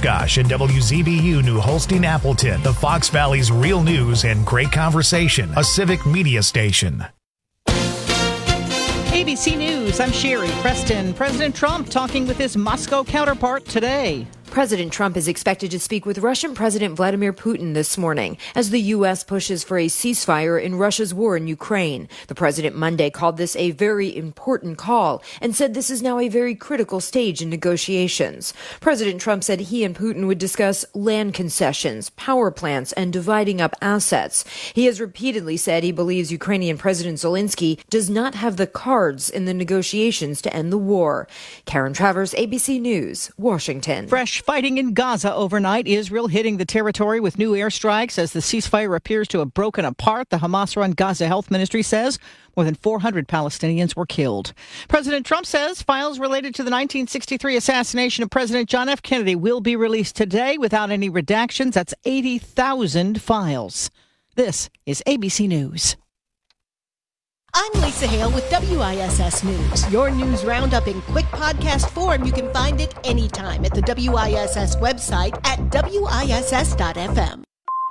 Oshkosh and WZBU New Holstein Appleton, the Fox Valley's real news and great conversation, a civic media station. ABC News, I'm Sherry Preston. President Trump talking with his Moscow counterpart today. President Trump is expected to speak with Russian President Vladimir Putin this morning as the U.S. pushes for a ceasefire in Russia's war in Ukraine. The president Monday called this a very important call and said this is now a very critical stage in negotiations. President Trump said he and Putin would discuss land concessions, power plants, and dividing up assets. He has repeatedly said he believes Ukrainian President Zelensky does not have the cards in the negotiations to end the war. Karen Travers, ABC News, Washington. Fresh fighting in Gaza overnight. Israel hitting the territory with new airstrikes as the ceasefire appears to have broken apart. The Hamas-run Gaza Health Ministry says more than 400 Palestinians were killed. President Trump says files related to the 1963 assassination of President John F. Kennedy will be released today without any redactions. That's 80,000 files. This is ABC News. I'm Lisa Hale with WISS News. Your news roundup in quick podcast form. You can find it anytime at the WISS website at WISS.FM.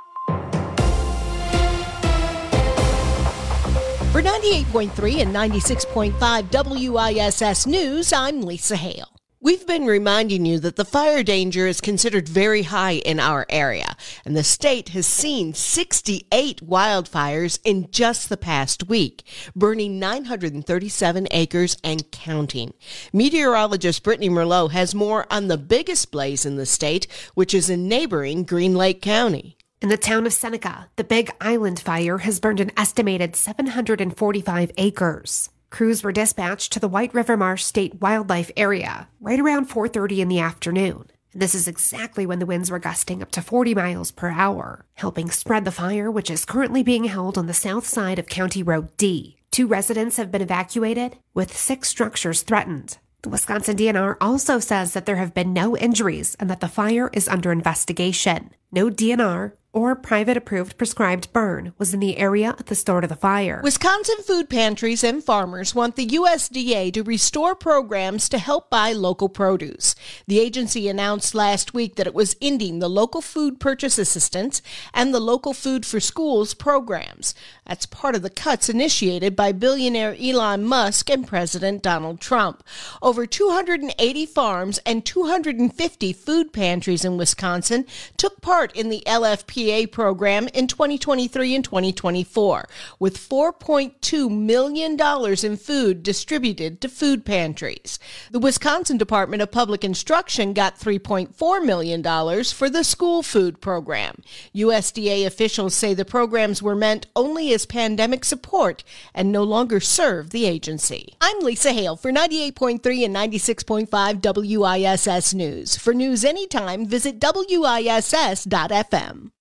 For 98.3 and 96.5 WISS News, I'm Lisa Hale. We've been reminding you that the fire danger is considered very high in our area, and the state has seen 68 wildfires in just the past week, burning 937 acres and counting. Meteorologist Brittany Merlot has more on the biggest blaze in the state, which is in neighboring Green Lake County. In the town of Seneca, the Big Island Fire has burned an estimated 745 acres. Crews were dispatched to the White River Marsh State Wildlife Area right around 4:30 in the afternoon. This is exactly when the winds were gusting up to 40 miles per hour, helping spread the fire, which is currently being held on the south side of County Road D. 2 residents have been evacuated, with 6 structures threatened. The Wisconsin DNR also says that there have been no injuries and that the fire is under investigation. No DNR or private approved prescribed burn was in the area at the start of the fire. Wisconsin food pantries and farmers want the USDA to restore programs to help buy local produce. The agency announced last week that it was ending the local food purchase assistance and the local food for schools programs. That's part of the cuts initiated by billionaire Elon Musk and President Donald Trump. Over 280 farms and 250 food pantries in Wisconsin took part in the LFPA program in 2023 and 2024, with $4.2 million in food distributed to food pantries. The Wisconsin Department of Public Instruction got $3.4 million for the school food program. USDA officials say the programs were meant only as pandemic support and no longer serve the agency. I'm Lisa Hale for 98.3 and 96.5 WISS News. For news anytime, visit WISS.FM.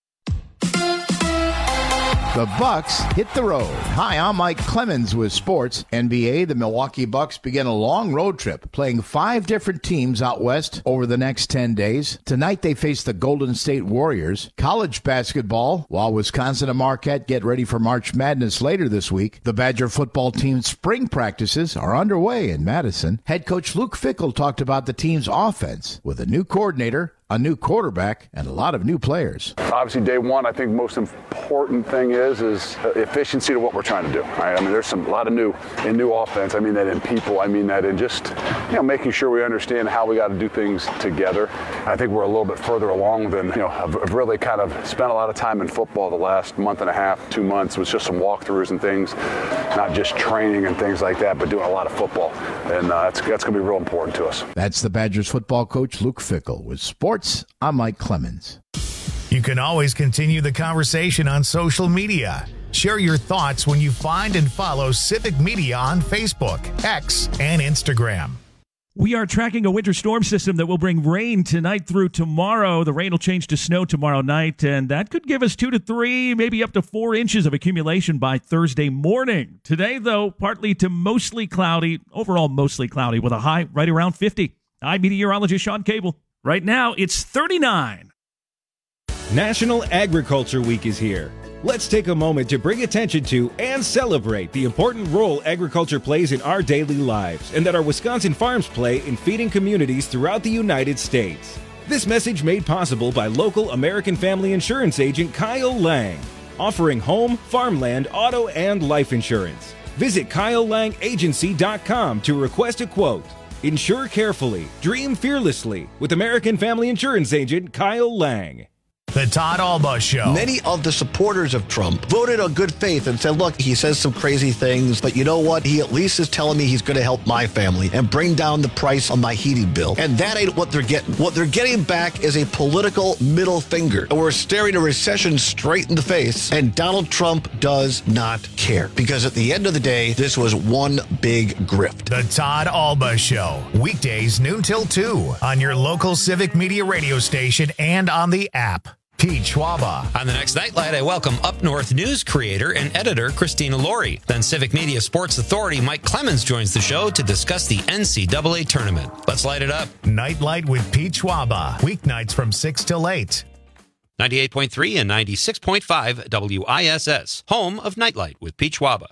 The Bucks hit the road. Hi, I'm Mike Clemens with sports. NBA, the Milwaukee Bucks begin a long road trip, playing 5 different teams out west over the next 10 days. Tonight, they face the Golden State Warriors. College basketball, while Wisconsin and Marquette get ready for March Madness later this week, the Badger football team's spring practices are underway in Madison. Head coach Luke Fickell talked about the team's offense with a new coordinator, a new quarterback, and a lot of new players. Obviously, day one, I think the most important thing is efficiency to what we're trying to do. Right? I mean, there's a lot of new offense. I mean that in people. I mean that in just making sure we understand how we got to do things together. I think we're a little bit further along than I've really kind of spent a lot of time in football the last month and a half, 2 months with just some walkthroughs and things, not just training and things like that, but doing a lot of football, and that's going to be real important to us. That's the Badgers football coach Luke Fickell with sports. I'm Mike Clemens. You can always continue the conversation on social media. Share your thoughts when you find and follow Civic Media on Facebook, X, and Instagram. We are tracking a winter storm system that will bring rain tonight through tomorrow. The rain will change to snow tomorrow night, and that could give us 2 to 3, maybe up to 4 inches of accumulation by Thursday morning. Today, though, partly to mostly cloudy, overall mostly cloudy, with a high right around 50. I'm meteorologist Sean Cable. Right now, it's 39. National Agriculture Week is here. Let's take a moment to bring attention to and celebrate the important role agriculture plays in our daily lives and that our Wisconsin farms play in feeding communities throughout the United States. This message made possible by local American Family Insurance agent Kyle Lang, offering home, farmland, auto, and life insurance. Visit KyleLangAgency.com to request a quote. Insure carefully, dream fearlessly with American Family Insurance agent Kyle Lang. The Todd Alba Show. Many of the supporters of Trump voted on good faith and said, look, he says some crazy things, but you know what? He at least is telling me he's going to help my family and bring down the price on my heating bill. And that ain't what they're getting. What they're getting back is a political middle finger. And we're staring a recession straight in the face. And Donald Trump does not care. Because at the end of the day, this was one big grift. The Todd Alba Show. Weekdays noon till 2 on your local Civic Media radio station and on the app. Pete Schwaba. On the next Nightlight, I welcome Up North news creator and editor Christina Laurie. Then Civic Media Sports Authority Mike Clemens joins the show to discuss the NCAA tournament. Let's light it up. Nightlight with Pete Schwaba. Weeknights from 6 till 8. 98.3 and 96.5 WISS. Home of Nightlight with Pete Schwaba.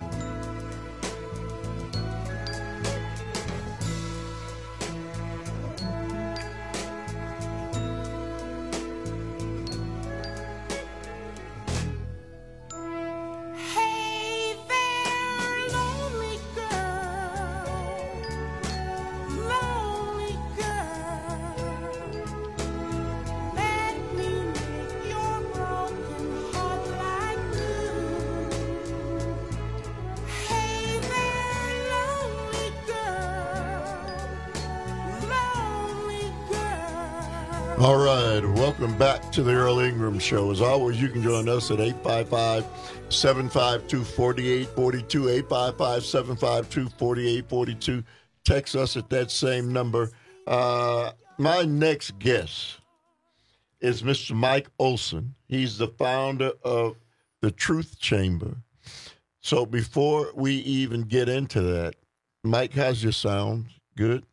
All right, welcome back to the Earl Ingram Show. As always, you can join us at 855-752-4842, 855-752-4842. Text us at that same number. My next guest is Mr. Mike Olson. He's the founder of the Truth Chamber. So before we even get into that, Mike, how's your sound? Good?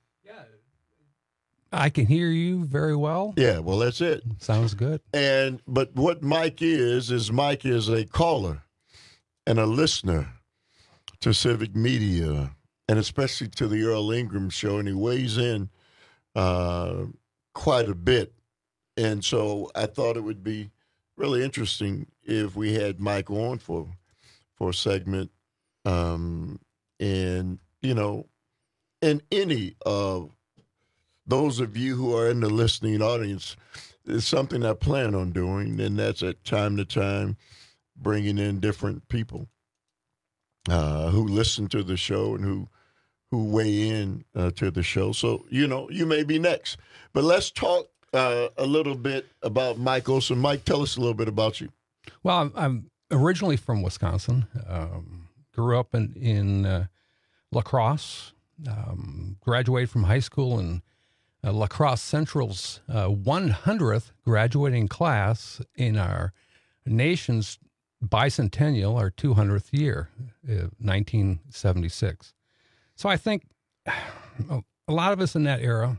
I can hear you very well. Yeah, well, that's it. Sounds good. But what Mike is Mike is a caller and a listener to Civic Media, and especially to the Earl Ingram Show, and he weighs in quite a bit. And so I thought it would be really interesting if we had Mike on for a segment, and, you know, in any of those of you who are in the listening audience, it's something I plan on doing, and that's at time to time bringing in different people who listen to the show and who weigh in to the show. So, you know, you may be next. But let's talk a little bit about Mike Olson. Mike, tell us a little bit about you. Well, I'm originally from Wisconsin. Grew up in La Crosse. Graduated from high school in La Crosse Central's 100th graduating class in our nation's bicentennial, our 200th year, 1976. So I think a lot of us in that era,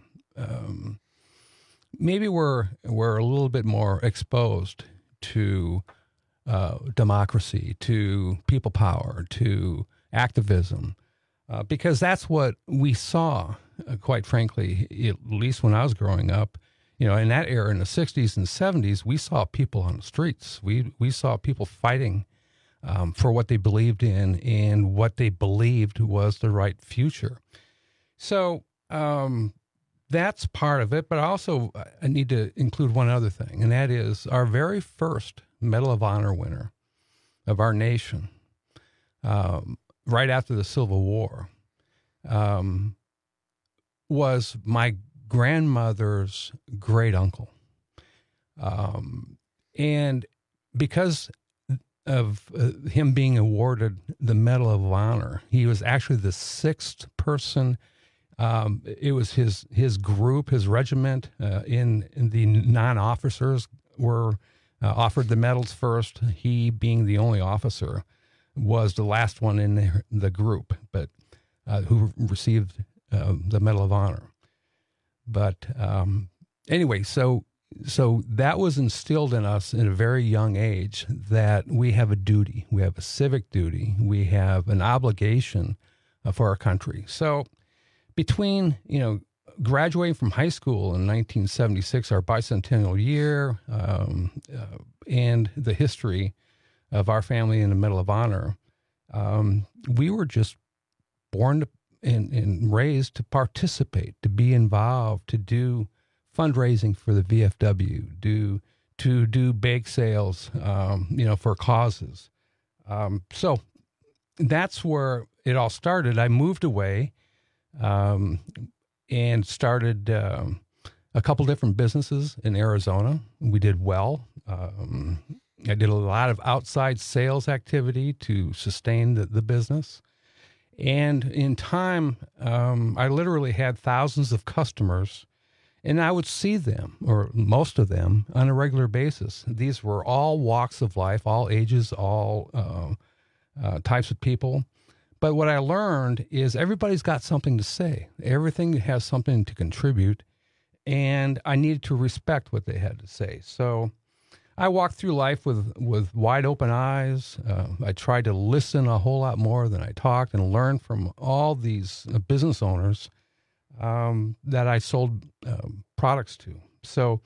maybe we're a little bit more exposed to democracy, to people power, to activism, because that's what we saw. Quite frankly, at least when I was growing up, you know, in that era, in the 60s and 70s, we saw people on the streets. We saw people fighting for what they believed in and what they believed was the right future. So that's part of it. But also, I need to include one other thing, and that is our very first Medal of Honor winner of our nation, right after the Civil War, was my grandmother's great uncle. And because of him being awarded the Medal of Honor, he was actually the sixth person. It was his group, his regiment, in the non-officers were offered the medals first. He, being the only officer, was the last one in the group, but who received the Medal of Honor. But anyway, so that was instilled in us in a very young age that we have a duty, we have a civic duty, we have an obligation for our country. So between, you know, graduating from high school in 1976, our bicentennial year, and the history of our family in the Medal of Honor, we were just born and raised to participate, to be involved, to do fundraising for the VFW, to do bake sales, for causes. So that's where it all started. I moved away and started a couple different businesses in Arizona. We did well. I did a lot of outside sales activity to sustain the business. And in time, I literally had thousands of customers, and I would see them, or most of them, on a regular basis. These were all walks of life, all ages, all types of people. But what I learned is everybody's got something to say. Everything has something to contribute, and I needed to respect what they had to say. So I walked through life with wide open eyes. I tried to listen a whole lot more than I talked and learn from all these business owners that I sold products to. So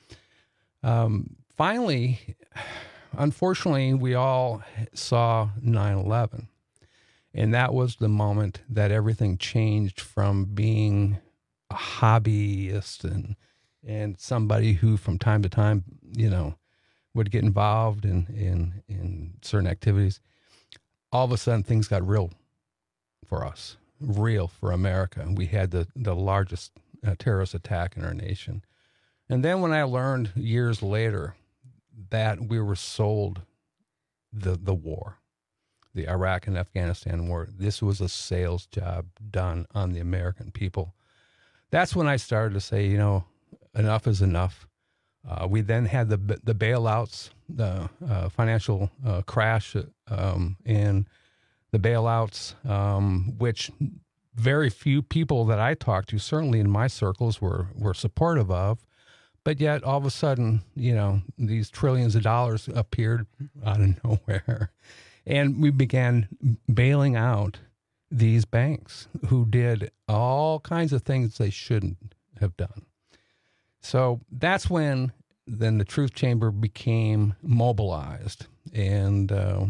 finally, unfortunately, we all saw 9/11. And that was the moment that everything changed from being a hobbyist and somebody who from time to time, would get involved in certain activities. All of a sudden, things got real for us, real for America. We had the largest terrorist attack in our nation. And then when I learned years later that we were sold the war, the Iraq and Afghanistan war, this was a sales job done on the American people. That's when I started to say, enough is enough. We then had the bailouts, the financial crash, and the bailouts, which very few people that I talked to, certainly in my circles, were supportive of. But yet, all of a sudden, these trillions of dollars appeared out of nowhere. And we began bailing out these banks who did all kinds of things they shouldn't have done. So that's when then the Truth Chamber became mobilized. And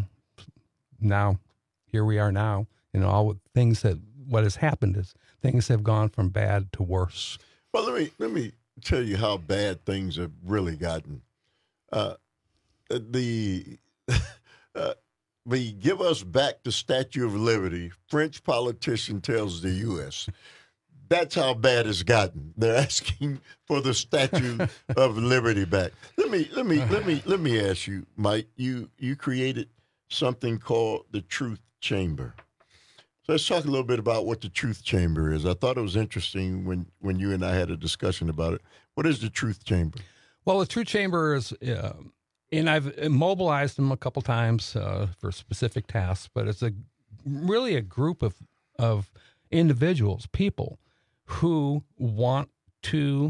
now, here we are now, all things that, what has happened is things have gone from bad to worse. Well, let me tell you how bad things have really gotten. We give us back the Statue of Liberty, French politician tells the U.S. That's how bad it's gotten. They're asking for the Statue of Liberty back. Let me ask you, Mike. You created something called the Truth Chamber. So let's talk a little bit about what the Truth Chamber is. I thought it was interesting when you and I had a discussion about it. What is the Truth Chamber? Well, the Truth Chamber is. And I've mobilized them a couple times for specific tasks, but it's really a group of individuals, people who want to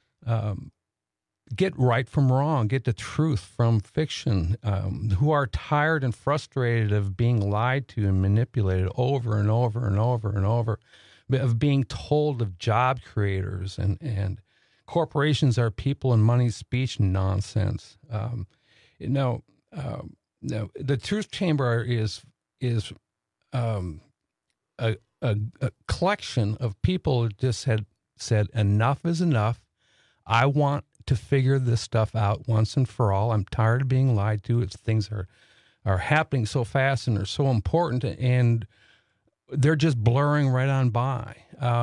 get right from wrong, get the truth from fiction, who are tired and frustrated of being lied to and manipulated over and over and over and over, of being told of job creators and corporations are people and money speech nonsense. No, the Truth Chamber is a collection of people who just had said enough is enough. I want to figure this stuff out once and for all. I'm tired of being lied to. Things are happening so fast and are so important, and they're just blurring right on by.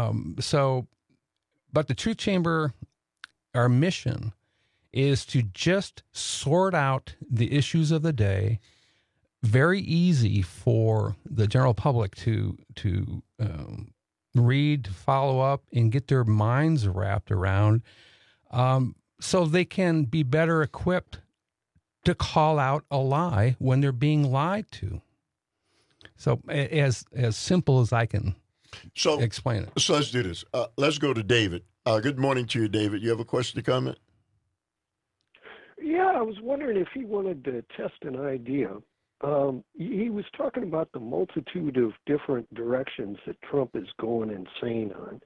But the Truth Chamber, our mission is to just sort out the issues of the day. Very easy for the general public to read, to follow up, and get their minds wrapped around, so they can be better equipped to call out a lie when they're being lied to. So as simple as I can explain it. So let's do this. Let's go to David. Good morning to you, David. You have a question to comment? Yeah, I was wondering if he wanted to test an idea. He was talking about the multitude of different directions that Trump is going insane on.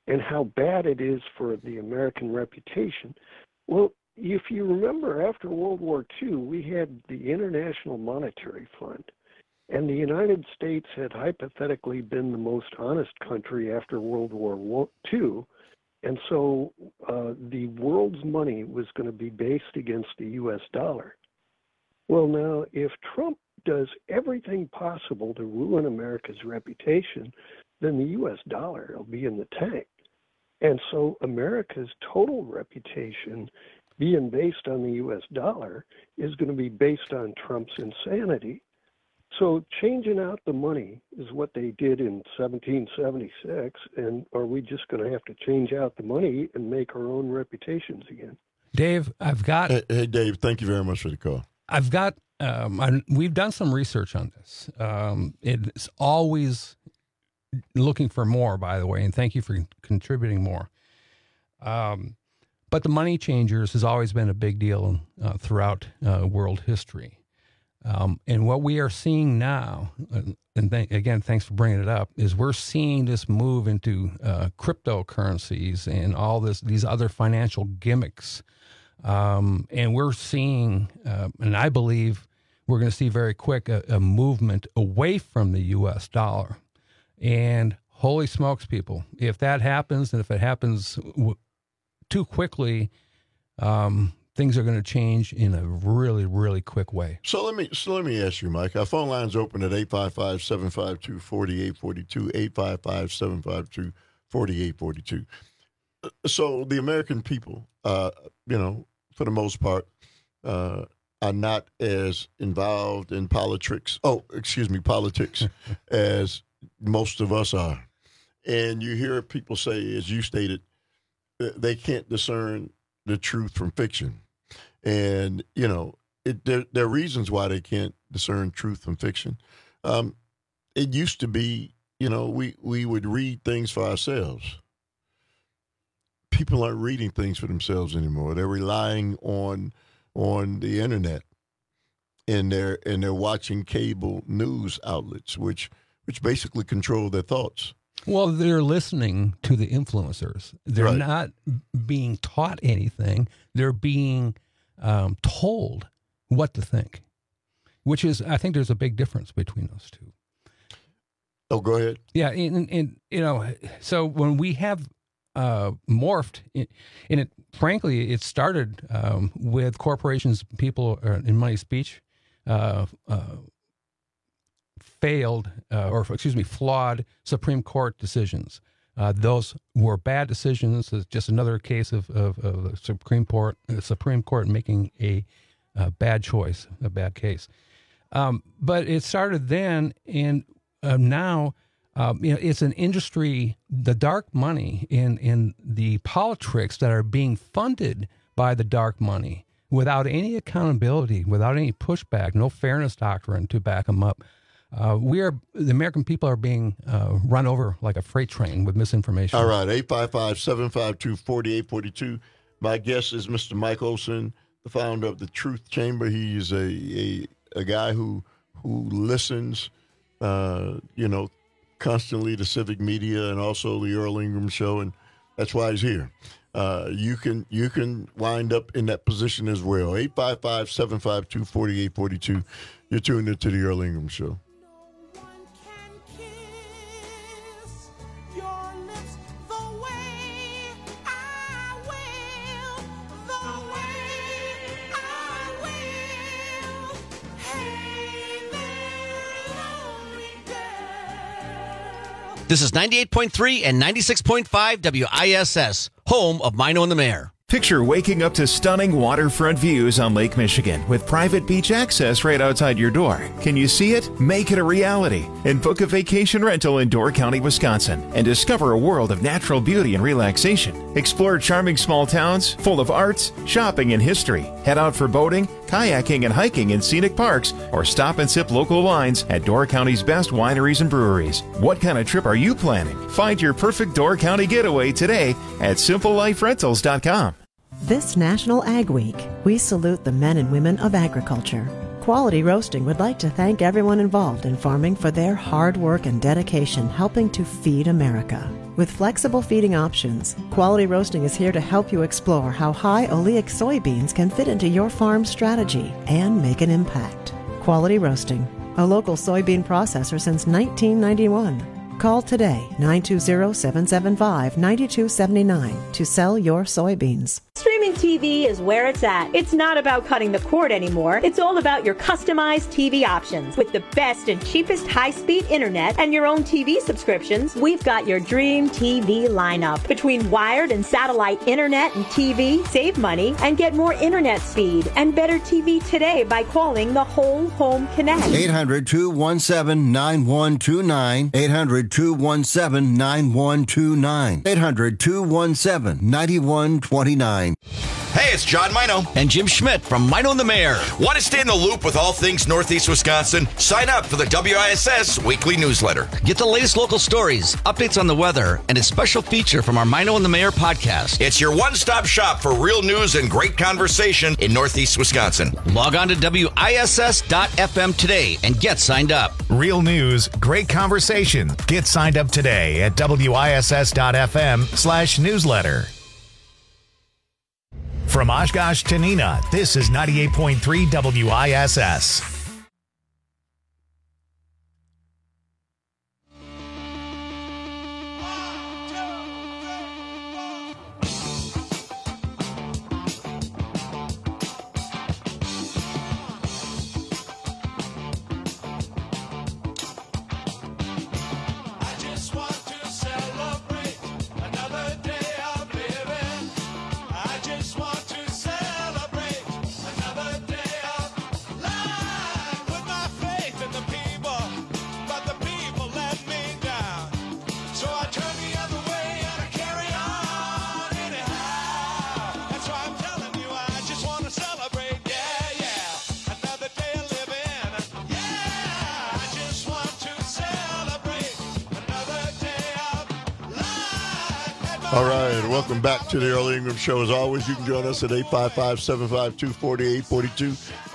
and how bad it is for the American reputation. Well, if you remember, after World War II, we had the International Monetary Fund, and the United States had hypothetically been the most honest country after World War II, and so the world's money was going to be based against the U.S. dollar. Well, now, if Trump does everything possible to ruin America's reputation, then the U.S. dollar will be in the tank. And so America's total reputation being based on the U.S. dollar is going to be based on Trump's insanity. So changing out the money is what they did in 1776, and are we just going to have to change out the money and make our own reputations again? Dave, I've got... Hey, Dave, thank you very much for the call. I've got... we've done some research on this. It's always looking for more, by the way, and thank you for contributing more. But the money changers has always been a big deal throughout world history. And what we are seeing now, and again, thanks for bringing it up, is we're seeing this move into cryptocurrencies and all these other financial gimmicks. And we're seeing, and I believe we're going to see very quick a movement away from the U.S. dollar. And holy smokes, people, if that happens, and if it happens too quickly, things are going to change in a really, really quick way. So let me ask you, Mike. Our phone line's open at 855-752-4842, 855-752-4842. So the American people, for the most part, are not as involved in politics as most of us are. And you hear people say, as you stated, they can't discern the truth from fiction. And, there are reasons why they can't discern truth from fiction. It used to be, we would read things for ourselves. People aren't reading things for themselves anymore. They're relying on the internet, and they're watching cable news outlets, which basically control their thoughts. Well, they're listening to the influencers. They're not being taught anything. They're being told what to think, which is, I think there's a big difference between those two. Oh, go ahead. Yeah. And so when we have morphed, frankly, it started with corporations, people in money speech, flawed Supreme Court decisions. Those were bad decisions. It's just another case of the Supreme Court making a bad choice, a bad case. But it started then, and now it's an industry. The dark money in the politics that are being funded by the dark money, without any accountability, without any pushback, no fairness doctrine to back them up. The American people are being run over like a freight train with misinformation. All right, 855-752-4842. My guest is Mr. Mike Olson, the founder of the Truth Chamber. He's a guy who listens, constantly to civic media and also the Earl Ingram Show, and that's why he's here. You can wind up in that position as well. 855-752-4842. You're tuned into the Earl Ingram Show. This is 98.3 and 96.5 WISS, home of Mino and the Mayor. Picture waking up to stunning waterfront views on Lake Michigan with private beach access right outside your door. Can you see it? Make it a reality and book a vacation rental in Door County, Wisconsin, and discover a world of natural beauty and relaxation. Explore charming small towns full of arts, shopping, and history. Head out for boating, kayaking, and hiking in scenic parks, or stop and sip local wines at Door County's best wineries and breweries. What kind of trip are you planning? Find your perfect Door County getaway today at SimpleLifeRentals.com. This National Ag Week, we salute the men and women of agriculture. Quality Roasting would like to thank everyone involved in farming for their hard work and dedication helping to feed America. With flexible feeding options, Quality Roasting is here to help you explore how high oleic soybeans can fit into your farm's strategy and make an impact. Quality Roasting, a local soybean processor since 1991. Call today, 920-775-9279 to sell your soybeans. Streaming TV is where it's at. It's not about cutting the cord anymore. It's all about your customized TV options. With the best and cheapest high-speed internet and your own TV subscriptions, we've got your dream TV lineup. Between wired and satellite internet and TV, save money and get more internet speed and better TV today by calling the Whole Home Connect. 800-217-9129. 800-217-9129. 800-217-9129. Hey, it's John Mino. And Jim Schmidt from Mino and the Mayor. Want to stay in the loop with all things Northeast Wisconsin? Sign up for the WISS weekly newsletter. Get the latest local stories, updates on the weather, and a special feature from our Mino and the Mayor podcast. It's your one-stop shop for real news and great conversation in Northeast Wisconsin. Log on to WISS.FM today and get signed up. Real news, great conversation. Get signed up today at WISS.FM/newsletter. From Oshkosh to Neenah, this is 98.3 WISS. All right, welcome back to the Earl Ingram Show. As always, you can join us at 855-752-4842,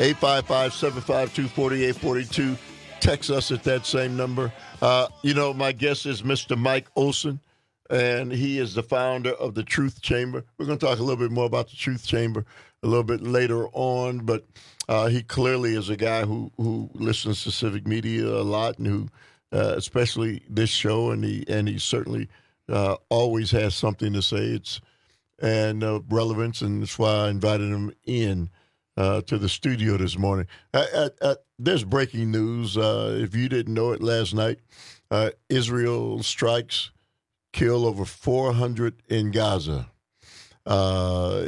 855-752-4842. Text us at that same number. My guest is Mr. Mike Olson, and he is the founder of the Truth Chamber. We're going to talk a little bit more about the Truth Chamber a little bit later on, but he clearly is a guy who listens to civic media a lot, and who, especially this show, and he certainly always has something to say. Relevance, and that's why I invited him in to the studio this morning. There's breaking news. If you didn't know it last night, Israel strikes kill over 400 in Gaza. Not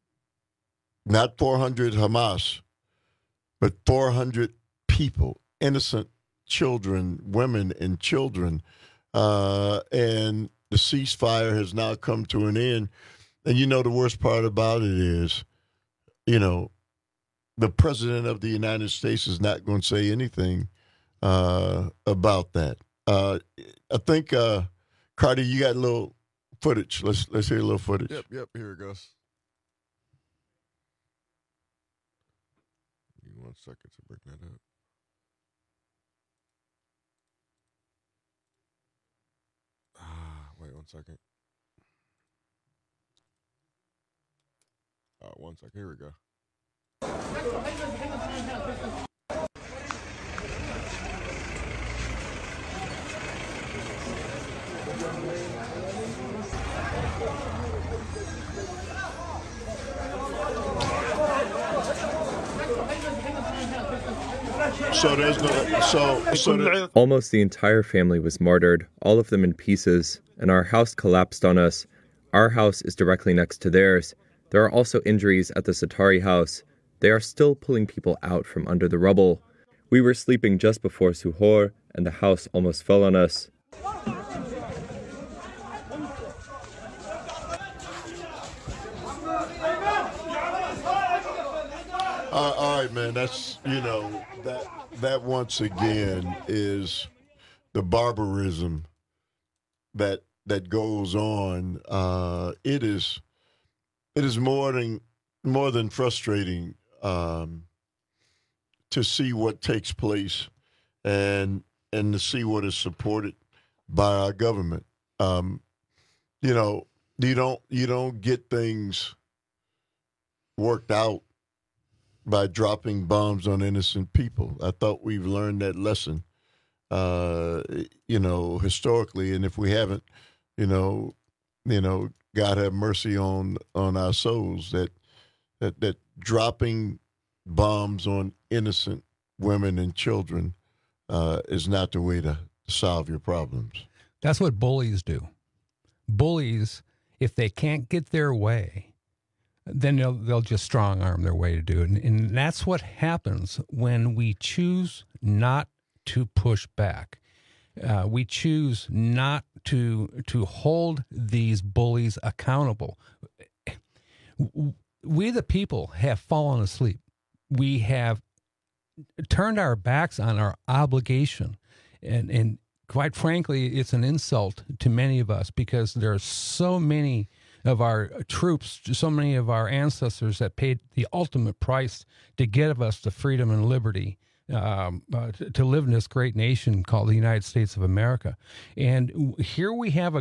400 Hamas, but 400 people, innocent children, women and children. And the ceasefire has now come to an end. And the worst part about it is, the president of the United States is not going to say anything about that. I think, Carter, you got a little footage. Let's hear a little footage. Yep, here it goes. Give me 1 second to bring that up. Wait 1 second. 1 second. Here we go. Almost the entire family was martyred, all of them in pieces, and our house collapsed on us. Our house is directly next to theirs. There are also injuries at the Satari house. They are still pulling people out from under the rubble. We were sleeping just before Suhor, and the house almost fell on us. All right, man. That's, that once again is the barbarism that goes on. It is more than frustrating to to see what takes place and to see what is supported by our government. You know, you don't get things worked out by dropping bombs on innocent people. I thought we've learned that lesson, you know, historically. And if we haven't, you know, God have mercy on our souls. That dropping bombs on innocent women and children is not the way to solve your problems. That's what bullies do. Bullies, if they can't get their way, then they'll just strong arm their way to do it. And that's what happens when we choose not to push back. We choose not to hold these bullies accountable. We, the people, have fallen asleep. We have turned our backs on our obligation. And quite frankly, it's an insult to many of us because there are so many of our troops, so many of our ancestors that paid the ultimate price to give us the freedom and liberty to live in this great nation called the United States of America. And here we have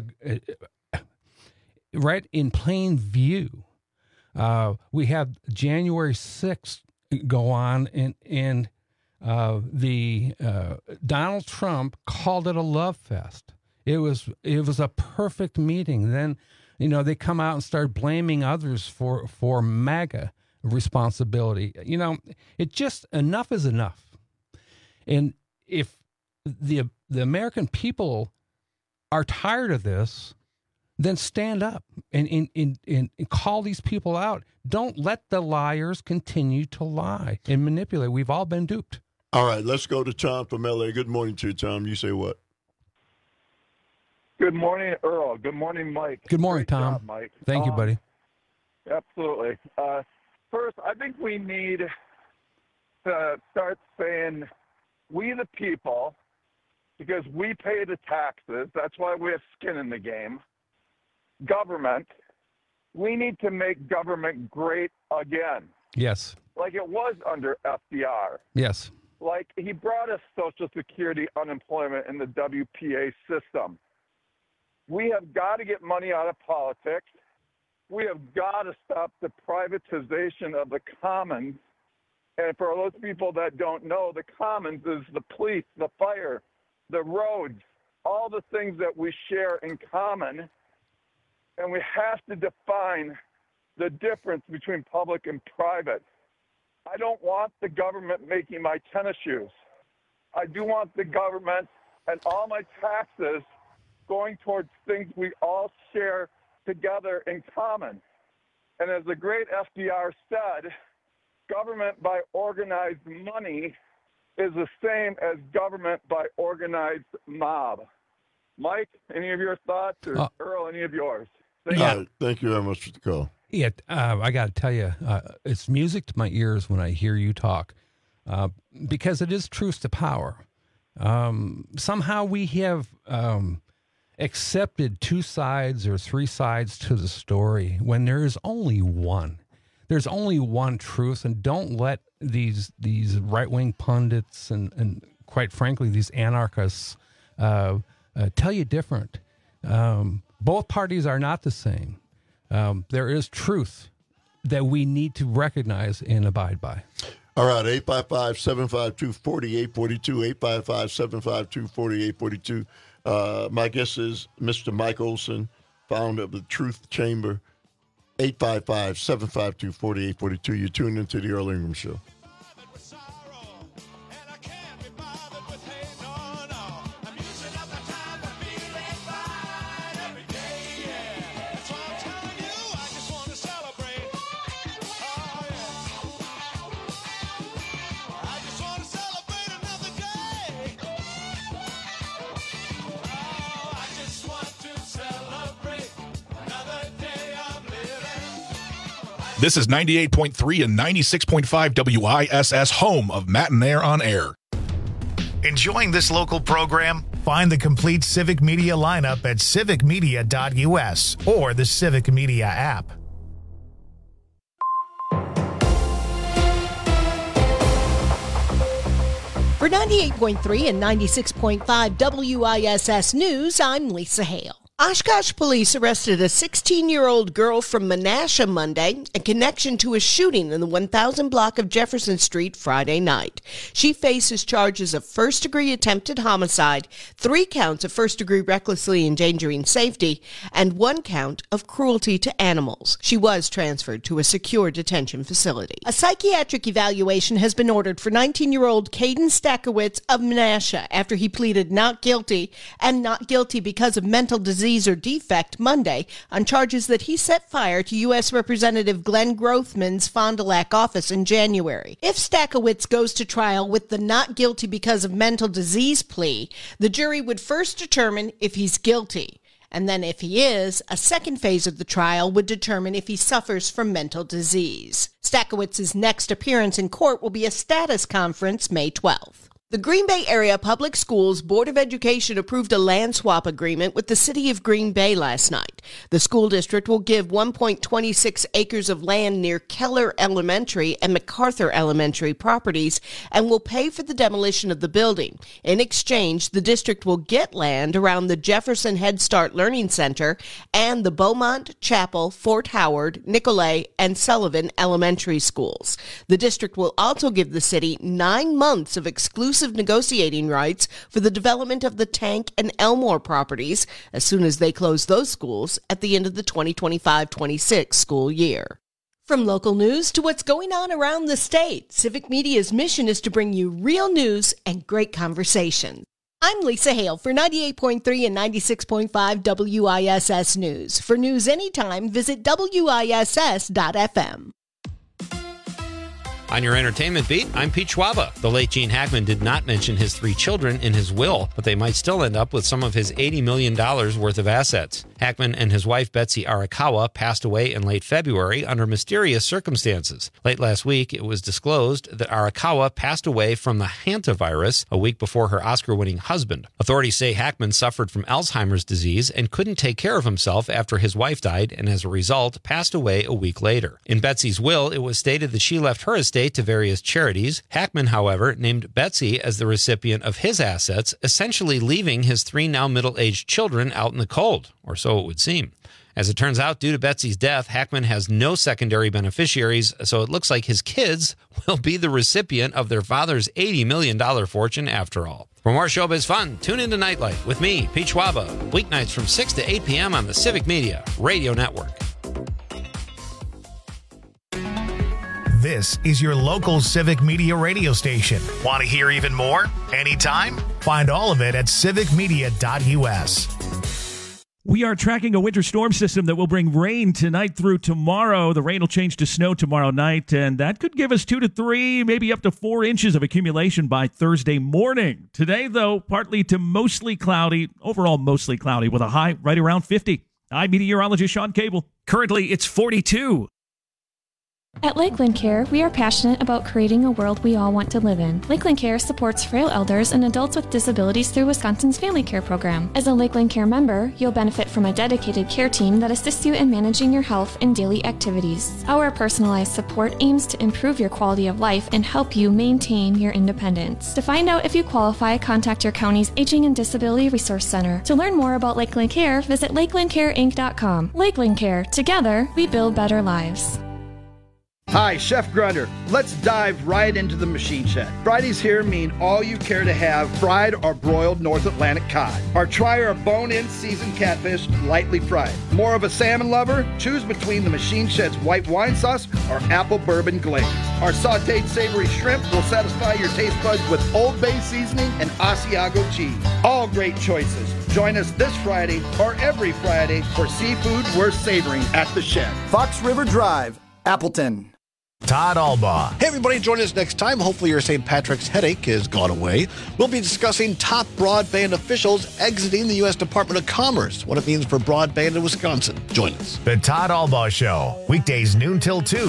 right in plain view, we have January 6th go on, and the Donald Trump called it a love fest. It was a perfect meeting. Then, you know, they come out and start blaming others for MAGA responsibility. You know, it just, enough is enough. And if the American people are tired of this, then stand up and call these people out. Don't let the liars continue to lie and manipulate. We've all been duped. All right, let's go to Tom from L.A. Good morning to you, Tom. You say what? Good morning, Earl. Good morning, Mike. Good morning, Great Tom. job, Mike. Thank you, buddy. Absolutely. First, I think we need to start saying we the people, because we pay the taxes. That's why we have skin in the game. Government, we need to make government great again. Yes. Like it was under FDR. Yes. Like he brought us Social Security, unemployment, and the WPA system. We have got to get money out of politics. We have got to stop the privatization of the commons. And for those people that don't know, the commons is the police, the fire, the roads, all the things that we share in common. And we have to define the difference between public and private. I don't want the government making my tennis shoes. I do want the government and all my taxes going towards things we all share together in common. And as the great FDR said, government by organized money is the same as government by organized mob. Mike, any of your thoughts? Or Earl, any of yours? Thank you very much for the call. Yeah, I got to tell you, it's music to my ears when I hear you talk, because it is truth to power. Somehow we have accepted two sides or three sides to the story when there is only one. There's only one truth, and don't let these right-wing pundits and quite frankly, these anarchists tell you different. Both parties are not the same. There is truth that we need to recognize and abide by. All right, 855-752-4842, 855-752-4842. My guest is Mr. Mike Olson, founder of the Truth Chamber, 855-752-4842. You're tuned into the Earl Ingram Show. This is 98.3 and 96.5 WISS, home of Matt and Air on Air. Enjoying this local program? Find the complete Civic Media lineup at civicmedia.us or the Civic Media app. For 98.3 and 96.5 WISS News, I'm Lisa Hale. Oshkosh police arrested a 16-year-old girl from Menasha Monday in connection to a shooting in the 1000 block of Jefferson Street Friday night. She faces charges of first-degree attempted homicide, 3 counts of first-degree recklessly endangering safety, and 1 count of cruelty to animals. She was transferred to a secure detention facility. A psychiatric evaluation has been ordered for 19-year-old Caden Stakowitz of Menasha after he pleaded not guilty and not guilty because of mental disease or defect Monday on charges that he set fire to U.S. Representative Glenn Grothman's Fond du Lac office in January. If Stakowitz goes to trial with the not guilty because of mental disease plea, the jury would first determine if he's guilty. And then if he is, a second phase of the trial would determine if he suffers from mental disease. Stakowitz's next appearance in court will be a status conference May 12th. The Green Bay Area Public Schools Board of Education approved a land swap agreement with the city of Green Bay last night. The school district will give 1.26 acres of land near Keller Elementary and MacArthur Elementary properties and will pay for the demolition of the building. In exchange, the district will get land around the Jefferson Head Start Learning Center and the Beaumont, Chapel, Fort Howard, Nicolay, and Sullivan elementary schools. The district will also give the city 9 months of exclusive negotiating rights for the development of the Tank and Elmore properties as soon as they close those schools at the end of the 2025-26 school year. From local news to what's going on around the state, Civic Media's mission is to bring you real news and great conversation. I'm Lisa Hale for 98.3 and 96.5 WISS News. For news anytime, visit WISS.FM. On your entertainment beat, I'm Pete Schwaba. The late Gene Hackman did not mention his 3 children in his will, but they might still end up with some of his $80 million worth of assets. Hackman and his wife Betsy Arakawa passed away in late February under mysterious circumstances. Late last week, it was disclosed that Arakawa passed away from the hantavirus a week before her Oscar-winning husband. Authorities say Hackman suffered from Alzheimer's disease and couldn't take care of himself after his wife died and as a result passed away a week later. In Betsy's will, it was stated that she left her estate to various charities. Hackman, however, named Betsy as the recipient of his assets, essentially leaving his 3 now middle-aged children out in the cold, or so it would seem. As it turns out, due to Betsy's death, Hackman has no secondary beneficiaries, so it looks like his kids will be the recipient of their father's $80 million fortune after all. For more showbiz fun, tune into Nightlight with me, Pete Schwaba, weeknights from 6 to 8 p.m. on the Civic Media Radio Network. This is your local Civic Media radio station. Want to hear even more? Anytime? Find all of it at civicmedia.us. We are tracking a winter storm system that will bring rain tonight through tomorrow. The rain will change to snow tomorrow night, and that could give us 2 to 3, maybe up to 4 inches of accumulation by Thursday morning. Today, though, partly to mostly cloudy, overall mostly cloudy, with a high right around 50. I'm meteorologist Sean Cable. Currently, it's 42. At Lakeland Care, we are passionate about creating a world we all want to live in. Lakeland Care supports frail elders and adults with disabilities through Wisconsin's Family Care Program. As a Lakeland Care member, you'll benefit from a dedicated care team that assists you in managing your health and daily activities. Our personalized support aims to improve your quality of life and help you maintain your independence. To find out if you qualify, contact your county's Aging and Disability Resource Center. To learn more about Lakeland Care, visit lakelandcareinc.com. Lakeland Care. Together, we build better lives. Hi, Chef Grunder. Let's dive right into the machine shed. Fridays here mean all you care to have fried or broiled North Atlantic cod. Or try our bone-in seasoned catfish lightly fried. More of a salmon lover? Choose between the machine shed's white wine sauce or apple bourbon glaze. Our sauteed savory shrimp will satisfy your taste buds with Old Bay seasoning and Asiago cheese. All great choices. Join us this Friday or every Friday for seafood worth savoring at the shed. Fox River Drive, Appleton. Todd Albaugh. Hey, everybody, join us next time. Hopefully your St. Patrick's headache has gone away. We'll be discussing top broadband officials exiting the U.S. Department of Commerce, what it means for broadband in Wisconsin. Join us. The Todd Albaugh Show, weekdays noon till 2.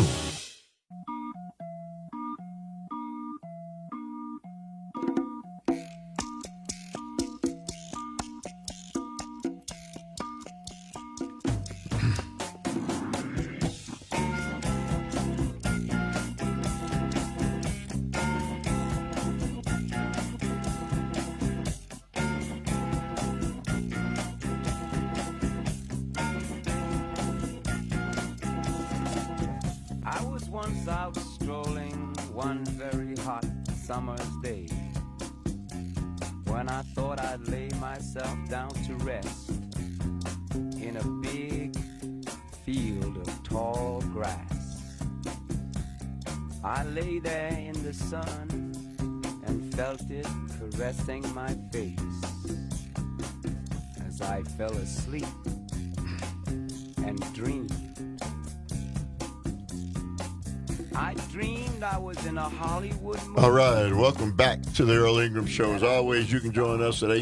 once out strolling one very hot summer's day, when I thought I'd lay myself down to rest in a big field of tall grass. I lay there in the sun and felt it caressing my face as I fell asleep and dreamed. I dreamed I was in a Hollywood movie. All right, welcome back to the Earl Ingram Show. As always, you can join us at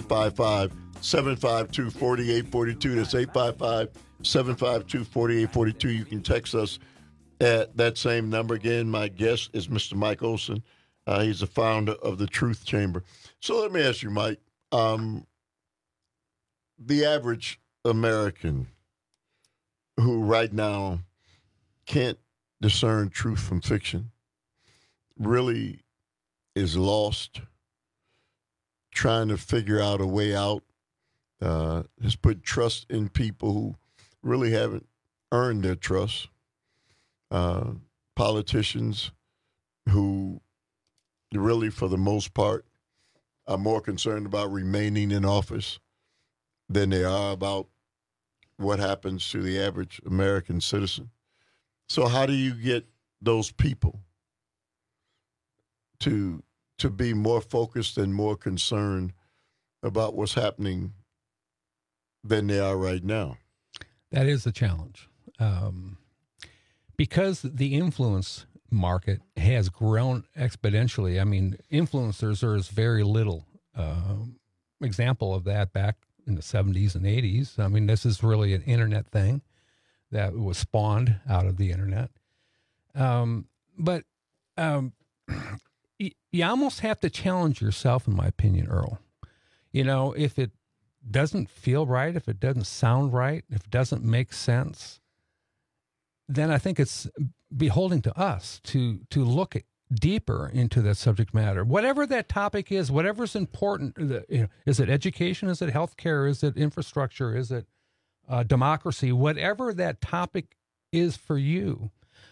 855-752-4842. That's 855-752-4842. You can text us at that same number. Again, my guest is Mr. Mike Olson. He's the founder of the Truth Chamber. So let me ask you, Mike, the average American who right now can't discern truth from fiction really is lost, trying to figure out a way out, has put trust in people who really haven't earned their trust, politicians who really, for the most part, are more concerned about remaining in office than they are about what happens to the average American citizen. So how do you get those people to be more focused and more concerned about what's happening than they are right now? That is the challenge. Because the influence market has grown exponentially. I mean, influencers, there's very little example of that back in the 70s and 80s. I mean, this is really an internet thing that was spawned out of the internet. But you almost have to challenge yourself, in my opinion, Earl. You know, if it doesn't feel right, if it doesn't sound right, if it doesn't make sense, then I think it's beholding to us to look deeper into that subject matter. Whatever that topic is, whatever's important, is it education? Is it healthcare? Is it infrastructure? Is it democracy? Whatever that topic is for you,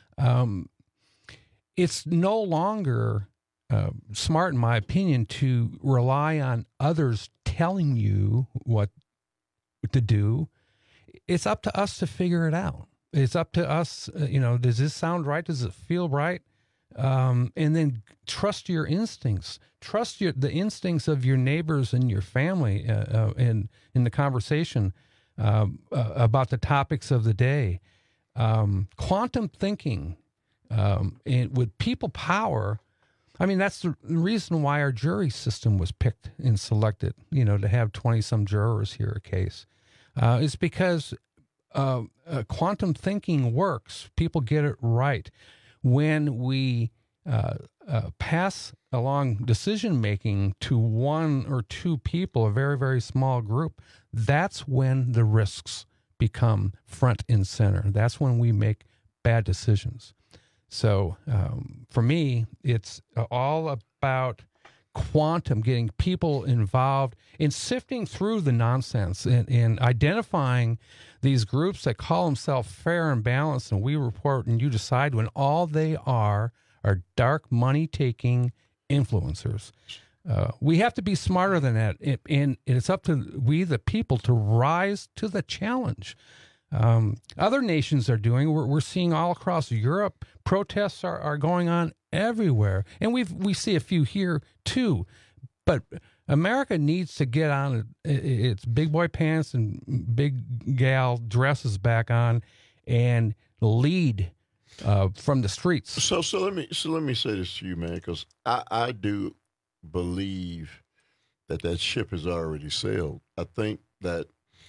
it's no longer smart, in my opinion, to rely on others telling you what to do. It's up to us to figure it out. It's up to us, does this sound right? Does it feel right? And then trust your instincts. Trust the instincts of your neighbors and your family in the conversation about the topics of the day. Quantum thinking and with people power. I mean, that's the reason why our jury system was picked and selected, to have 20-some jurors hear a case. It's because quantum thinking works. People get it right. When we pass along decision-making to one or two people, a very, very small group, that's when the risks become front and center. That's when we make bad decisions. So for me, it's all about quantum, getting people involved in sifting through the nonsense and identifying these groups that call themselves fair and balanced, and we report and you decide, when all they are dark money-taking influencers. We have to be smarter than that, and it's up to we, the people, to rise to the challenge. Other nations are doing. We're seeing all across Europe, protests are going on everywhere, and we see a few here too. But America needs to get on its big boy pants and big gal dresses back on, and lead from the streets. So let me say this to you, man, because I do believe that ship has already sailed. I think that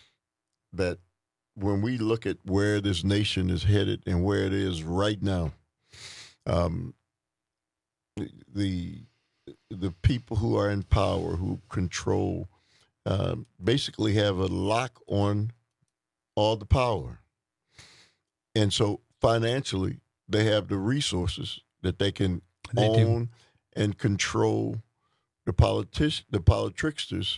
when we look at where this nation is headed and where it is right now, the people who are in power, who control, basically have a lock on all the power. And so financially, they have the resources that they can own and control the politricksters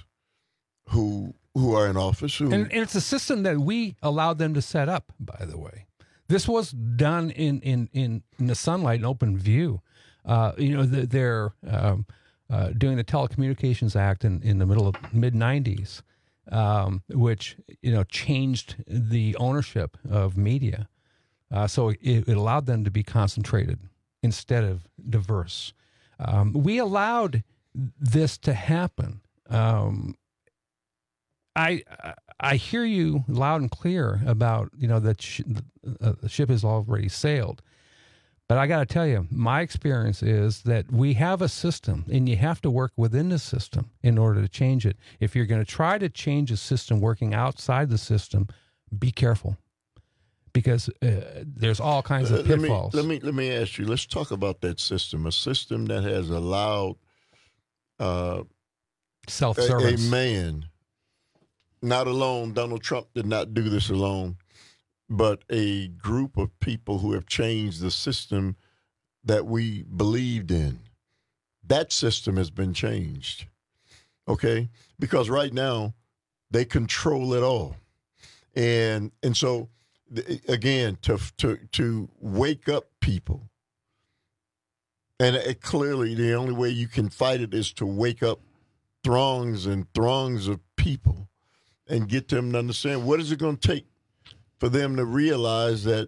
who are in office. And it's a system that we allowed them to set up, by the way. This was done in the sunlight and open view. They're doing the Telecommunications Act in the mid-90s, which changed the ownership of media. So it allowed them to be concentrated instead of diverse. We allowed this to happen. I hear you loud and clear about that the ship has already sailed, but I got to tell you, my experience is that we have a system, and you have to work within the system in order to change it. If you're going to try to change a system working outside the system, be careful, because there's all kinds of pitfalls. Let me ask you. Let's talk about that system. A system that has allowed self-service. A man. Not alone, Donald Trump did not do this alone, but a group of people who have changed the system that we believed in. That system has been changed, okay? Because right now, they control it all. And so, again, to wake up people, and clearly the only way you can fight it is to wake up throngs and throngs of people and get them to understand what is it going to take for them to realize that,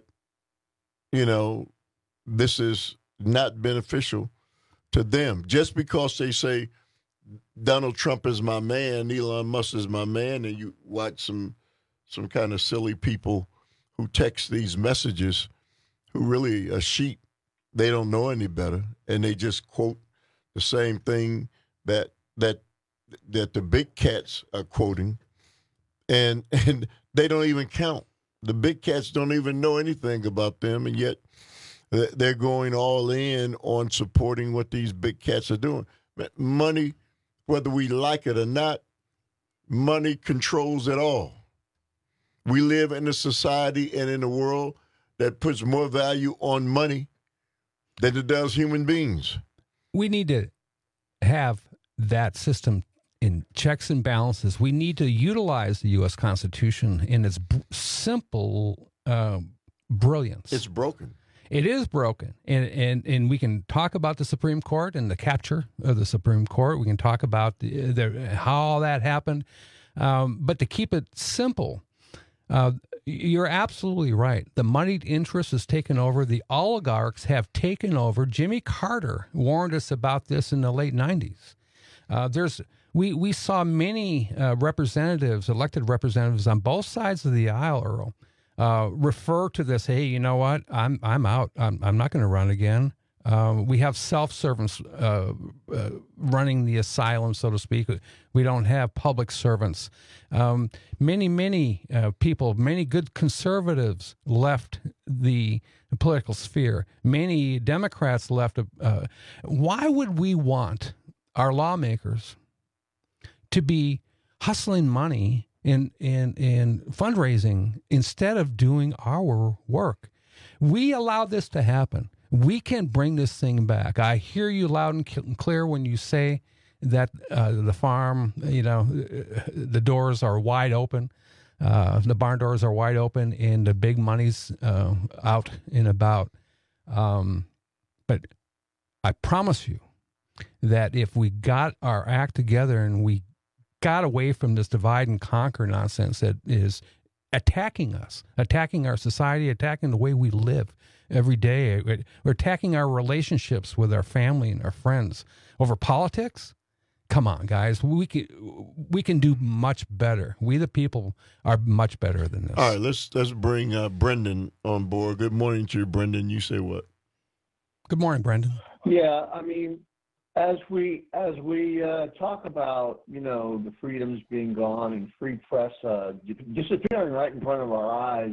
this is not beneficial to them. Just because they say Donald Trump is my man, Elon Musk is my man, and you watch some kind of silly people who text these messages who really are sheep. They don't know any better, and they just quote the same thing that the big cats are quoting. And they don't even count. The big cats don't even know anything about them, and yet they're going all in on supporting what these big cats are doing. Money, whether we like it or not, money controls it all. We live in a society and in a world that puts more value on money than it does human beings. We need to have that system in checks and balances. We need to utilize the U.S. Constitution in its simple brilliance. It's broken. It is broken. And we can talk about the Supreme Court and the capture of the Supreme Court. We can talk about how all that happened. But to keep it simple, you're absolutely right. The moneyed interest has taken over. The oligarchs have taken over. Jimmy Carter warned us about this in the late 90s. We saw many representatives, elected representatives on both sides of the aisle, Earl, refer to this. Hey, you know what? I'm out. I'm not going to run again. We have self-servants running the asylum, so to speak. We don't have public servants. Many people, many good conservatives left the political sphere. Many Democrats left. Why would we want our lawmakers to be hustling money in fundraising instead of doing our work? We allow this to happen. We can bring this thing back. I hear you loud and clear when you say that the farm, the doors are wide open, the barn doors are wide open, and the big money's out and about. But I promise you that if we got our act together and we got away from this divide and conquer nonsense that is attacking us, attacking our society, attacking the way we live every day, we're attacking our relationships with our family and our friends over politics. Come on, guys, we can do much better. We the people are much better than this. All right, let's bring Brendan on board. Good morning to you, Brendan. You say what? Good morning, Brendan. Yeah, I mean, as we talk about, the freedoms being gone and free press disappearing right in front of our eyes,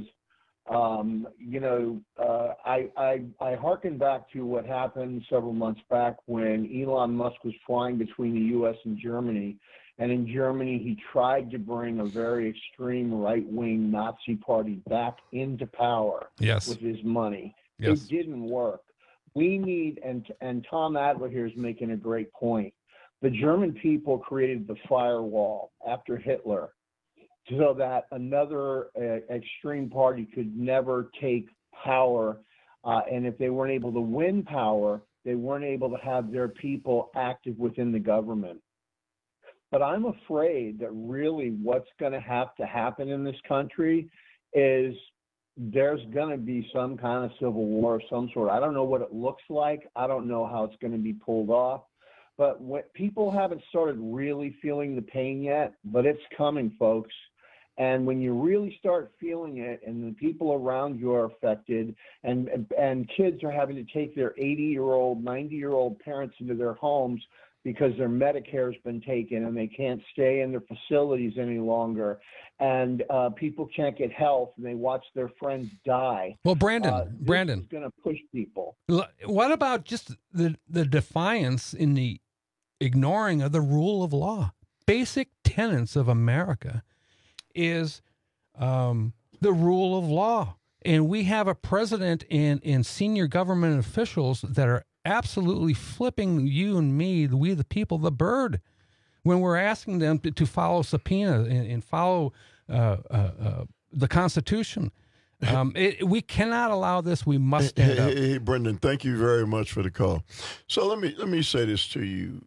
I hearken back to what happened several months back when Elon Musk was flying between the U.S. and Germany. And in Germany, he tried to bring a very extreme right-wing Nazi party back into power with his money. Yes. It didn't work. We need, and Tom Adler here is making a great point. The German people created the firewall after Hitler so that another extreme party could never take power. And if they weren't able to win power, they weren't able to have their people active within the government. But I'm afraid that really what's going to have to happen in this country is there's going to be some kind of civil war of some sort. I don't know what it looks like. I don't know how it's going to be pulled off. But people haven't started really feeling the pain yet, but it's coming, folks. And when you really start feeling it and the people around you are affected and kids are having to take their 80-year-old, 90-year-old parents into their homes because their Medicare's been taken and they can't stay in their facilities any longer, and people can't get health and they watch their friends die. Well, Brandon, this is going to push people. What about just the defiance in the ignoring of the rule of law? Basic tenets of America is the rule of law. And we have a president and senior government officials that are absolutely flipping you and me, we the people, the bird, when we're asking them to follow subpoena and follow the Constitution. We cannot allow this. We must stand up. Hey, Brendan, thank you very much for the call. So let me say this to you,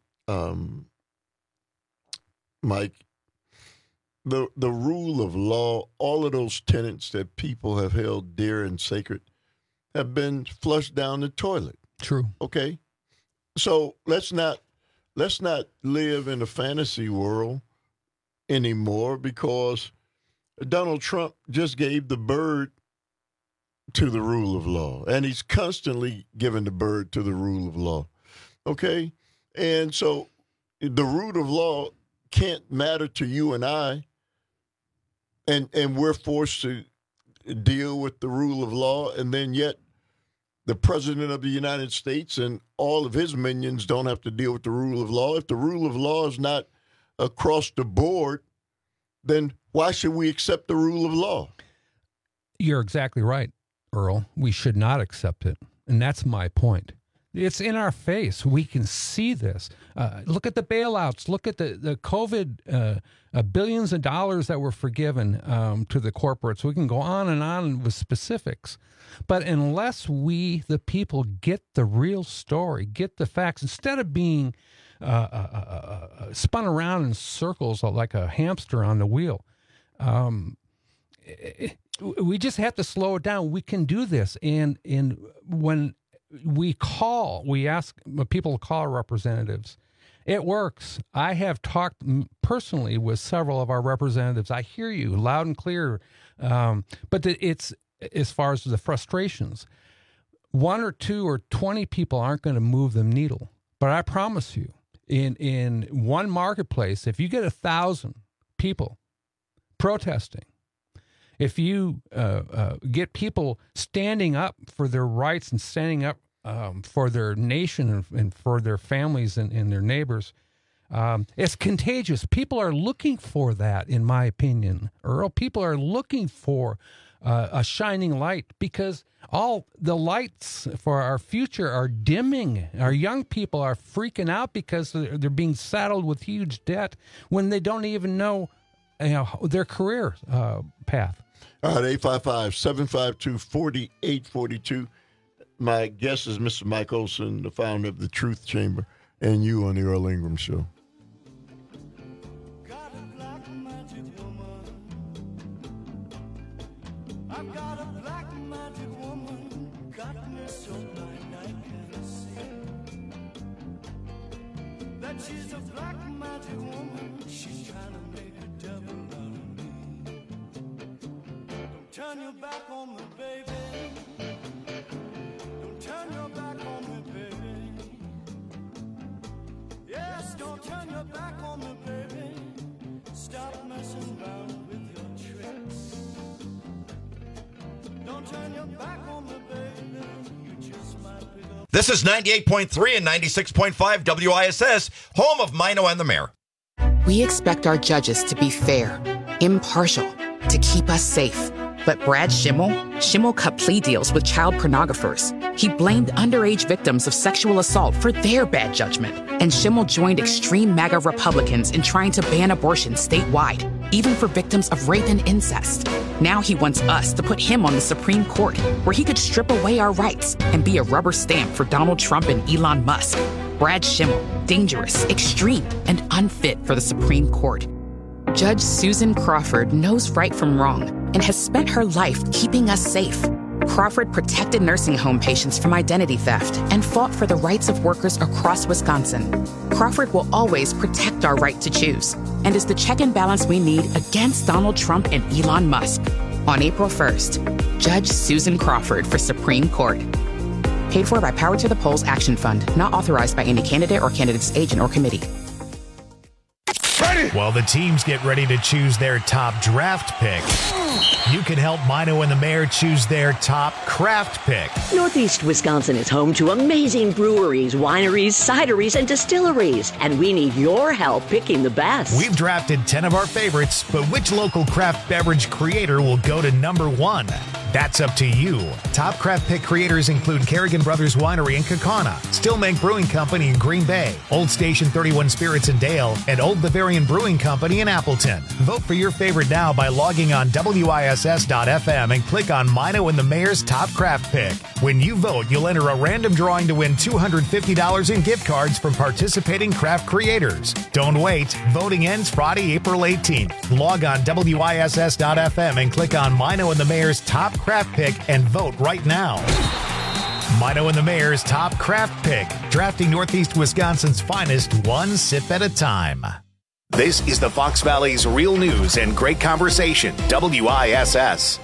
Mike. The rule of law, all of those tenets that people have held dear and sacred have been flushed down the toilet. True. Okay. So let's not live in a fantasy world anymore, because Donald Trump just gave the bird to the rule of law, and he's constantly giving the bird to the rule of law. Okay. And so the rule of law can't matter to you and I. And we're forced to deal with the rule of law, and then yet the President of the United States and all of his minions don't have to deal with the rule of law. If the rule of law is not across the board, then why should we accept the rule of law? You're exactly right, Earl. We should not accept it, and that's my point. It's in our face. We can see this. Look at the bailouts. Look at the COVID billions of dollars that were forgiven to the corporates. We can go on and on with specifics. But unless we, the people, get the real story, get the facts, instead of being spun around in circles like a hamster on the wheel, we just have to slow it down. We can do this. And when we ask people to call our representatives, it works. I have talked personally with several of our representatives. I hear you loud and clear. But it's, as far as the frustrations, 1 or 2 or 20 people aren't going to move the needle. But I promise you, in one marketplace, if you get 1,000 people protesting, if you get people standing up for their rights and standing up for their nation and for their families and their neighbors, it's contagious. People are looking for that, in my opinion, Earl. People are looking for a shining light, because all the lights for our future are dimming. Our young people are freaking out because they're being saddled with huge debt when they don't even know their career path. All right, 855-752-4842. My guest is Mr. Mike Olson, the founder of the Truth Chamber, and you on the Earl Ingram Show. I've got a black magic woman, got me so blind I can't see. That she's a black magic woman, she's trying to make a devil out of me. Don't turn your back on me, baby. Don't turn your back on me, baby. Yes, don't turn your back on me, baby. Stop messing around with your tricks. Don't turn your back on me, baby. You just might pick up. This is 98.3 and 96.5 WISS, home of Mino and the Mayor. We expect our judges to be fair, impartial, to keep us safe. But Brad Schimmel cut plea deals with child pornographers. He blamed underage victims of sexual assault for their bad judgment. And Schimmel joined extreme MAGA Republicans in trying to ban abortion statewide, even for victims of rape and incest. Now he wants us to put him on the Supreme Court, where he could strip away our rights and be a rubber stamp for Donald Trump and Elon Musk. Brad Schimmel, dangerous, extreme, and unfit for the Supreme Court. Judge Susan Crawford knows right from wrong and has spent her life keeping us safe. Crawford protected nursing home patients from identity theft and fought for the rights of workers across Wisconsin. Crawford will always protect our right to choose and is the check and balance we need against Donald Trump and Elon Musk. On April 1st, Judge Susan Crawford for Supreme Court. Paid for by Power to the Polls Action Fund, not authorized by any candidate or candidate's agent or committee. While the teams get ready to choose their top draft pick, you can help Mino and the Mayor choose their top craft pick. Northeast Wisconsin is home to amazing breweries, wineries, cideries, and distilleries, and we need your help picking the best. We've drafted 10 of our favorites, but which local craft beverage creator will go to number 1? That's up to you. Top craft pick creators include Kerrigan Brothers Winery in Kaukauna, Stillmank Brewing Company in Green Bay, Old Station 31 Spirits in Dale, and Old Bavarian Brewing Company in Appleton. Vote for your favorite now by logging on WISS.FM and click on Mino and the Mayor's Top Craft Pick. When you vote, you'll enter a random drawing to win $250 in gift cards from participating craft creators. Don't wait. Voting ends Friday, April 18th. Log on WISS.FM and click on Mino and the Mayor's Top Craft Pick and vote right now. Mino and the Mayor's Top Craft Pick, drafting Northeast Wisconsin's finest one sip at a time. This is the Fox Valley's real news and great conversation, WISS.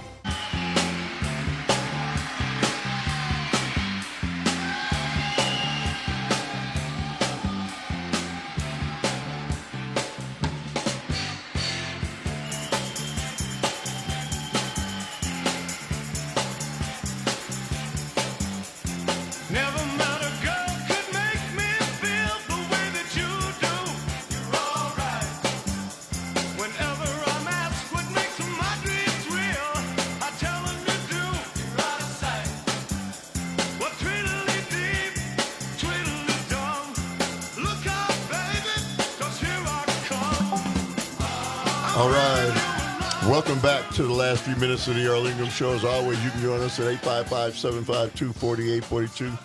All right. Welcome back to the last few minutes of the Earl Ingham Show. As always, you can join us at 855-752-4842.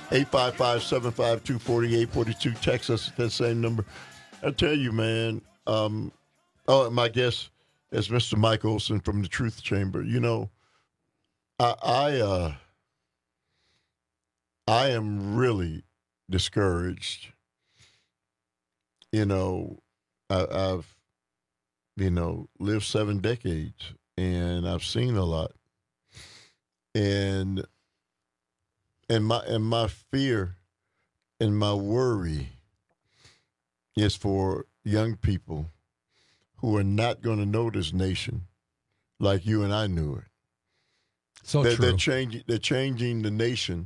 855-752-4842. Text us at that same number. I tell you, man, my guest is Mr. Mike Olson from the Truth Chamber. You know, I am really discouraged. You know, I've lived 7 decades, and I've seen a lot. And my fear and my worry is for young people who are not going to know this nation like you and I knew it. So true. They're changing the nation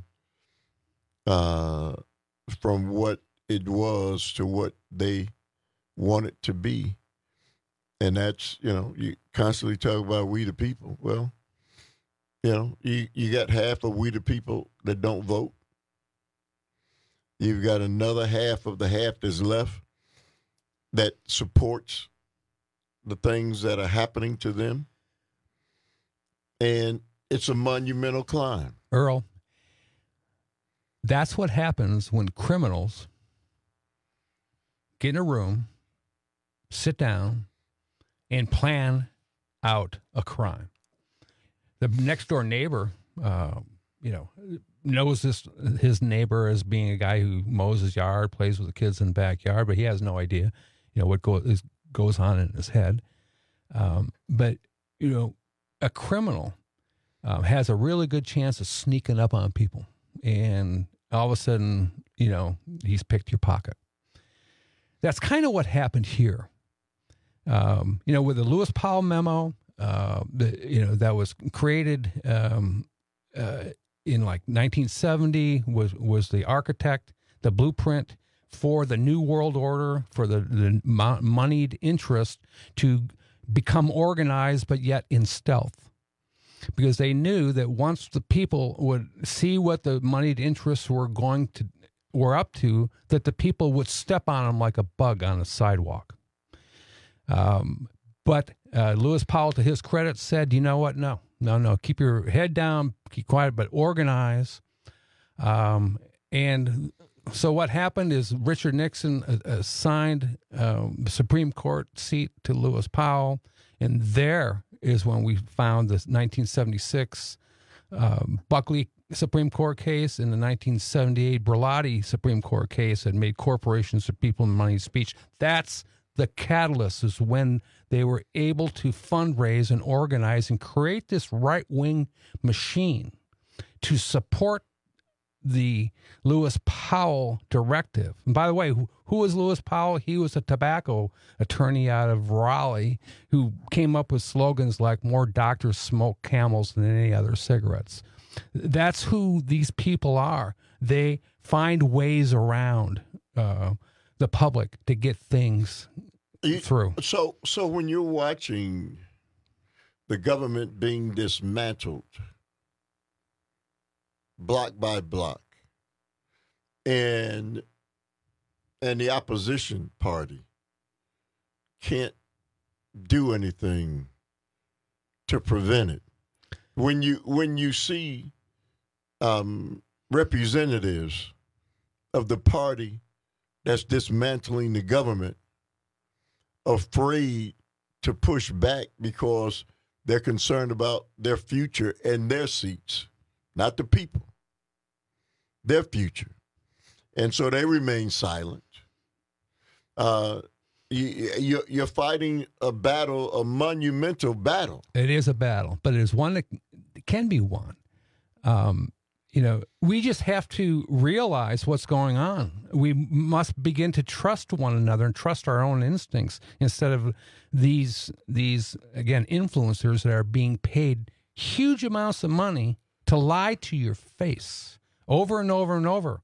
from what it was to what they want it to be. And that's, you constantly talk about we the people. Well, you got half of we the people that don't vote. You've got another half of the half that's left that supports the things that are happening to them. And it's a monumental climb. Earl, that's what happens when criminals get in a room, sit down, and plan out a crime. The next door neighbor, knows his neighbor as being a guy who mows his yard, plays with the kids in the backyard, but he has no idea, what goes on in his head. But a criminal has a really good chance of sneaking up on people, and all of a sudden, he's picked your pocket. That's kind of what happened here. With the Lewis Powell memo, that was created in like 1970, was the architect, the blueprint for the New World Order, for the moneyed interest to become organized, but yet in stealth. Because they knew that once the people would see what the moneyed interests were up to, that the people would step on them like a bug on a sidewalk. But Lewis Powell, to his credit, said, you know what? No. Keep your head down, keep quiet, but organize. And so what happened is Richard Nixon assigned the Supreme Court seat to Lewis Powell, and there is when we found the 1976 Buckley Supreme Court case and the 1978 Berlotti Supreme Court case that made corporations of people and money speech. That's the catalyst, is when they were able to fundraise and organize and create this right-wing machine to support the Lewis Powell directive. And by the way, who was Lewis Powell? He was a tobacco attorney out of Raleigh who came up with slogans like "More doctors smoke Camels than any other cigarettes." That's who these people are. They find ways around the public to get things through. So when you're watching the government being dismantled block by block, and the opposition party can't do anything to prevent it. When you see representatives of the party that's dismantling the government afraid to push back because they're concerned about their future and their seats, not the people, their future. And so they remain silent. You're fighting a battle, a monumental battle. It is a battle, but it is one that can be won. We just have to realize what's going on. We must begin to trust one another and trust our own instincts instead of these again, influencers that are being paid huge amounts of money to lie to your face over and over and over.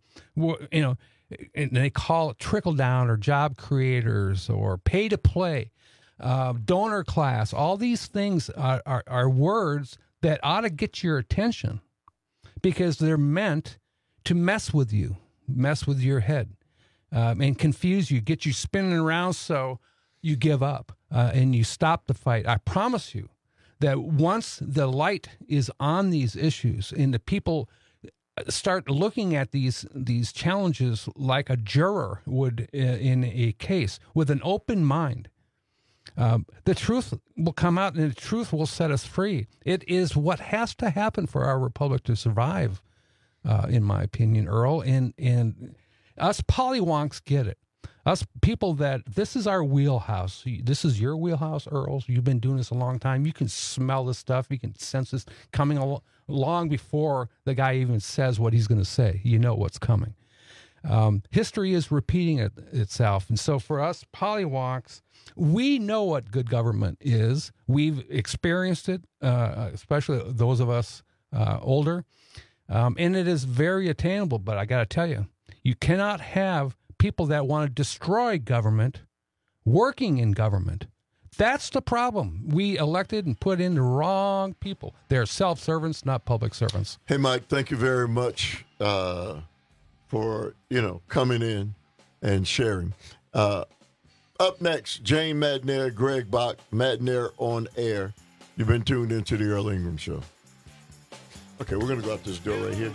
And they call it trickle down or job creators or pay to play, donor class. All these things are words that ought to get your attention because they're meant to mess with you, mess with your head, and confuse you, get you spinning around so you give up and you stop the fight. I promise you that once the light is on these issues and the people start looking at these challenges like a juror would in a case with an open mind, the truth will come out and the truth will set us free. It is what has to happen for our republic to survive, in my opinion, Earl. And us pollywonks get it. Us people that this is our wheelhouse. This is your wheelhouse, Earl. You've been doing this a long time. You can smell this stuff. You can sense this coming long before the guy even says what he's going to say. You know what's coming. History is repeating itself. And so for us pollywonks, we know what good government is. We've experienced it, especially those of us older. And it is very attainable. But I got to tell you, you cannot have people that want to destroy government working in government. That's the problem. We elected and put in the wrong people. They're self-servants, not public servants. Hey, Mike, thank you very much for coming in and sharing. Up next, Jane Matenaer, Greg Bach, Matenaer on Air. You've been tuned into the Earl Ingram Show. Okay, we're going to go out this door right here.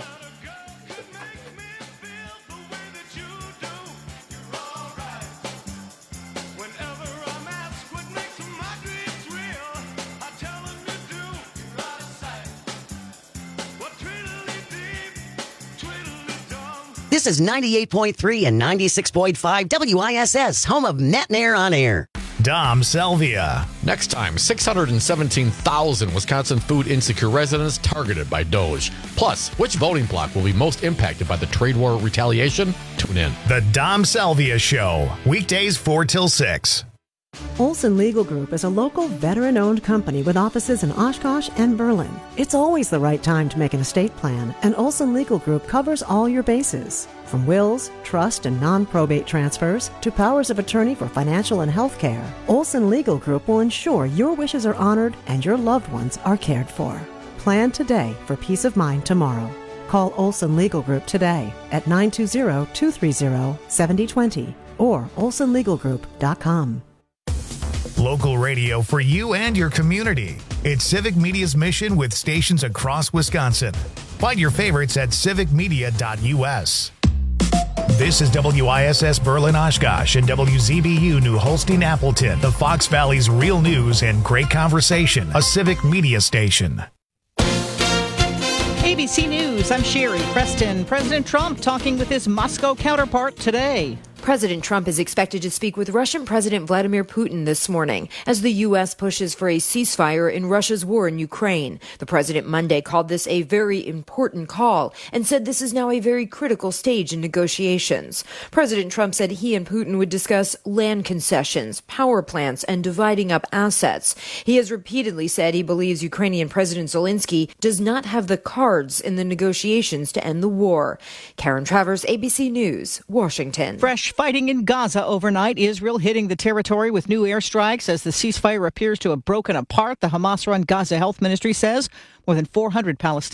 This is 98.3 and 96.5 WISS, home of Matenaer on Air. Dom Selvia. Next time, 617,000 Wisconsin food insecure residents targeted by DOGE. Plus, which voting bloc will be most impacted by the trade war retaliation? Tune in. The Dom Selvia Show, weekdays 4 till 6. Olson Legal Group is a local veteran-owned company with offices in Oshkosh and Berlin. It's always the right time to make an estate plan, and Olson Legal Group covers all your bases. From wills, trust, and non-probate transfers to powers of attorney for financial and health care, Olson Legal Group will ensure your wishes are honored and your loved ones are cared for. Plan today for peace of mind tomorrow. Call Olson Legal Group today at 920-230-7020 or olsonlegalgroup.com. Local radio for you and your community. It's Civic Media's mission with stations across Wisconsin. Find your favorites at civicmedia.us. This is WISS Berlin Oshkosh and WZBU New Holstein Appleton, the Fox Valley's real news and great conversation, a Civic Media station. ABC News, I'm Sherry Preston. President Trump talking with his Moscow counterpart today. President Trump is expected to speak with Russian President Vladimir Putin this morning as the U.S. pushes for a ceasefire in Russia's war in Ukraine. The president Monday called this a very important call and said this is now a very critical stage in negotiations. President Trump said he and Putin would discuss land concessions, power plants, and dividing up assets. He has repeatedly said he believes Ukrainian President Zelensky does not have the cards in the negotiations to end the war. Karen Travers, ABC News, Washington. Fresh fighting in Gaza overnight. Israel hitting the territory with new airstrikes as the ceasefire appears to have broken apart. The Hamas-run Gaza Health Ministry says more than 400 Palestinians